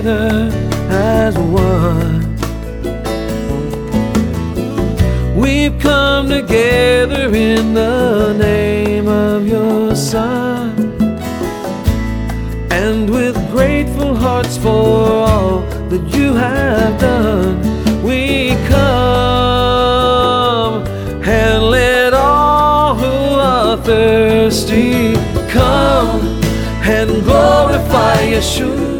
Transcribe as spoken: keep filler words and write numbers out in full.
together as one. We've come together in the name of your Son, and with grateful hearts for all that you have done, we come, and let all who are thirsty come and glorify Yeshua.